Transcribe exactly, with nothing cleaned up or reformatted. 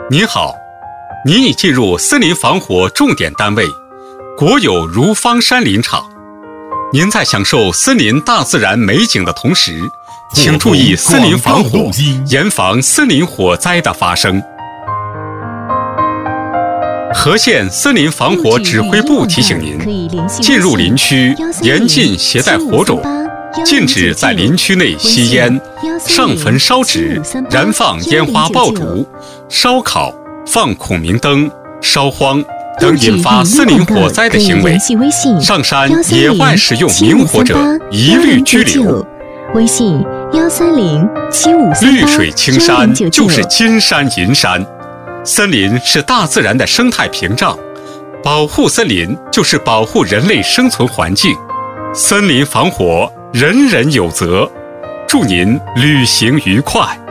您好，您已进入森林防火重点单位国有如芳山林场。您在享受森林大自然美景的同时，请注意森林防火，严防森林火灾的发生。和县森林防火指挥部提醒您，进入林区严禁携带火种，禁止在林区内吸烟、上坟烧纸、燃放烟花爆竹、烧烤、放孔明灯、烧荒等引发森林火灾的行为。上山野外使用明火者，一律拘留。 微信幺三零七五三八绿水青山就是金山银山，森林是大自然的生态屏障，保护森林就是保护人类生存环境。森林防火，人人有责。祝您旅行愉快。